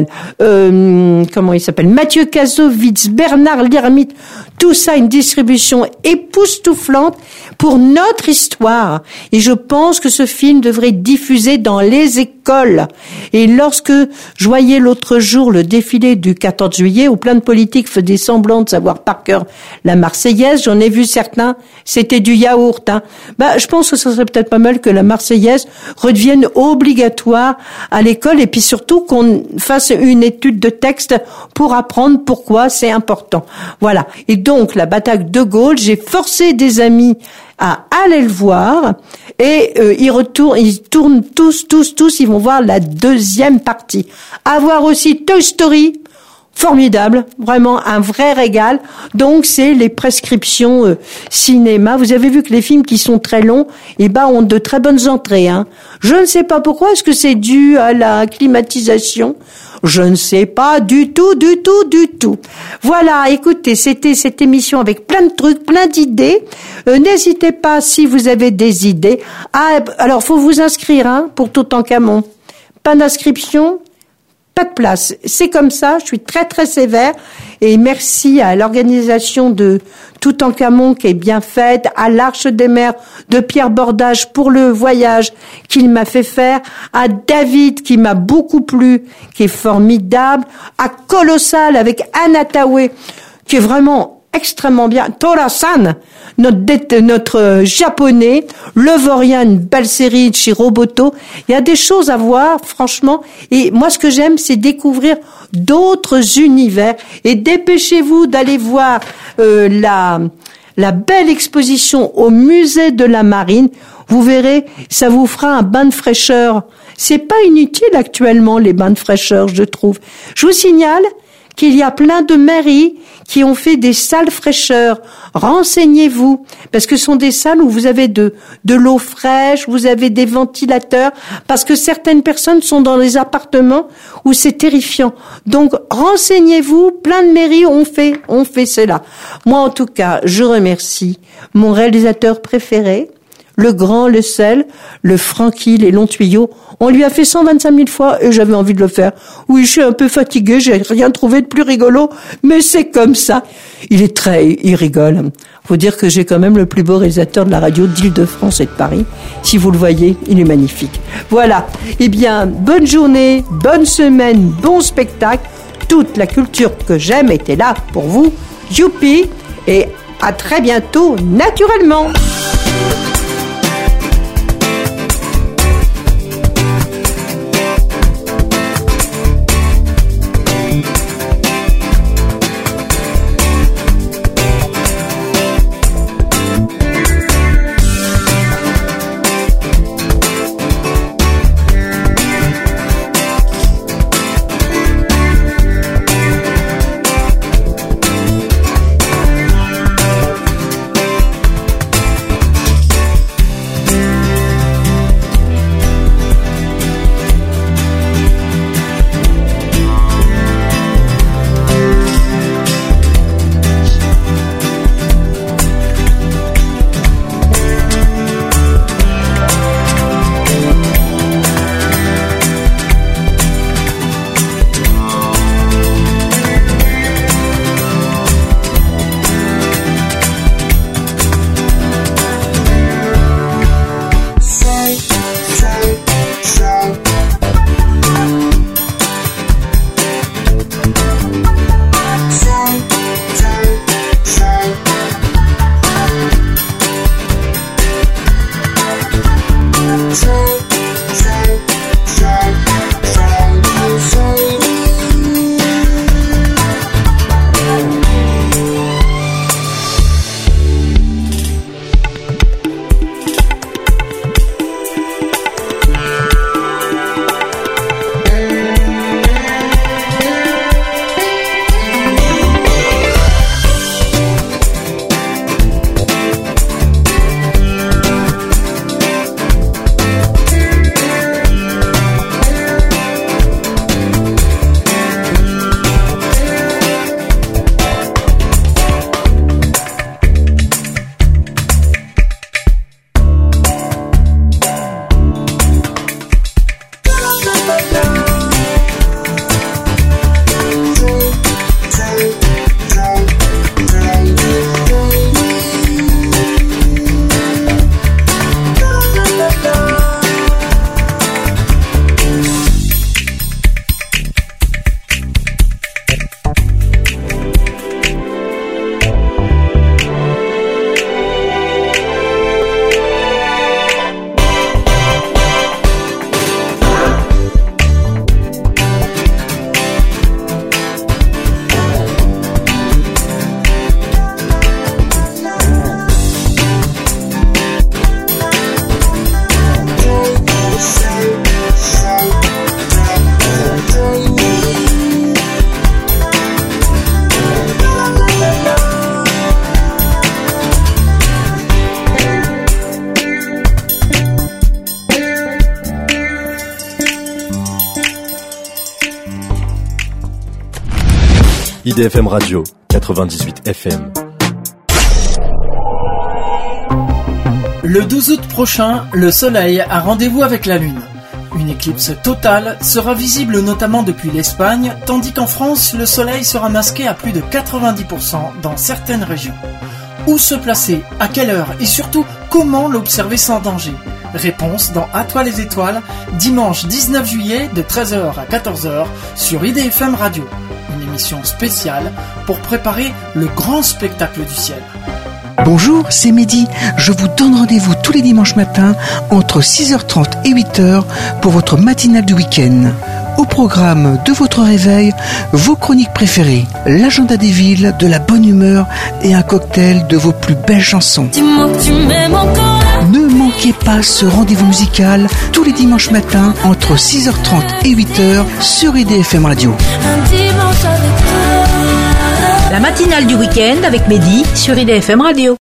euh, comment il s'appelle, Mathieu Kassovitz, Bernard Lhermitte, tout ça, une distribution époustouflante pour notre histoire. Et je pense que ce film devrait être diffusé dans les écoles. Et lorsque je voyais l'autre jour le défilé du quatorze juillet, où plein de politiques faisaient semblant de savoir par cœur la Marseillaise, j'en ai vu certains, c'était du yaourt. Hein. Bah, je pense que ce serait peut-être pas mal que la Marseillaise redevienne obligatoire à l'école et puis surtout qu'on fasse une étude de texte pour apprendre pourquoi c'est important. Voilà. Et donc, La Bataille de Gaulle, j'ai forcé des amis à aller le voir et euh, ils retournent, ils tournent tous, tous, tous, ils vont voir la deuxième partie. À voir aussi Toy Story, formidable, vraiment un vrai régal. Donc c'est les prescriptions euh, cinéma. Vous avez vu que les films qui sont très longs, eh ben ont de très bonnes entrées. Hein. Je ne sais pas pourquoi. Est-ce que c'est dû à la climatisation? Je ne sais pas du tout, du tout, du tout. Voilà, écoutez, c'était cette émission avec plein de trucs, plein d'idées. Euh, n'hésitez pas, si vous avez des idées. Ah, alors, faut vous inscrire, hein, pour Toutankhamon. Pas d'inscription, pas de place. C'est comme ça, je suis très, très sévère. Et merci à l'organisation de Toutankhamon qui est bien faite, à l'Arche des Mers de Pierre Bordage pour le voyage qu'il m'a fait faire, à David qui m'a beaucoup plu, qui est formidable, à Colossal avec Anna Taoué qui est vraiment extrêmement bien, Tora-san, notre, notre euh, japonais, Levorien, une belle série de chez Roboto. Il y a des choses à voir, franchement. Et moi, ce que j'aime, c'est découvrir d'autres univers. Et dépêchez-vous d'aller voir euh, la, la belle exposition au musée de la Marine. Vous verrez, ça vous fera un bain de fraîcheur. C'est pas inutile actuellement, les bains de fraîcheur, je trouve. Je vous signale qu'il y a plein de mairies qui ont fait des salles fraîcheur. Renseignez-vous, parce que ce sont des salles où vous avez de, de l'eau fraîche, vous avez des ventilateurs, parce que certaines personnes sont dans des appartements où c'est terrifiant. Donc, renseignez-vous, plein de mairies ont fait, ont fait cela. Moi, en tout cas, je remercie mon réalisateur préféré, le grand, le seul, le Francky, les longs tuyaux. On lui a fait cent vingt-cinq mille fois et j'avais envie de le faire. Oui, je suis un peu fatiguée, j'ai rien trouvé de plus rigolo, mais c'est comme ça. Il est très, il rigole. Faut dire que j'ai quand même le plus beau réalisateur de la radio d'Île-de-France et de Paris. Si vous le voyez, il est magnifique. Voilà. Eh bien, bonne journée, bonne semaine, bon spectacle. Toute la culture que j'aime était là pour vous. Youpi! Et à très bientôt, naturellement. I D F M Radio, quatre-vingt-dix-huit F M. Le douze août prochain, le Soleil a rendez-vous avec la Lune. Une éclipse totale sera visible notamment depuis l'Espagne, tandis qu'en France, le Soleil sera masqué à plus de quatre-vingt-dix pour cent dans certaines régions. Où se placer, à quelle heure et surtout comment l'observer sans danger? Réponse dans À toi les étoiles, dimanche dix-neuf juillet de treize heures à quatorze heures sur I D F M Radio. Une émission spéciale pour préparer le grand spectacle du ciel. Bonjour, c'est Mehdi. Je vous donne rendez-vous tous les dimanches matins entre six heures trente et huit heures pour votre matinale du week-end. Au programme de votre réveil, vos chroniques préférées, l'agenda des villes, de la bonne humeur et un cocktail de vos plus belles chansons. Dis-moi que tu m'aimes encore. Ne manquez pas ce rendez-vous musical tous les dimanches matins entre six heures trente et huit heures sur I D F M Radio. Un dimanche avec toi. La matinale du week-end avec Mehdi sur I D F M Radio.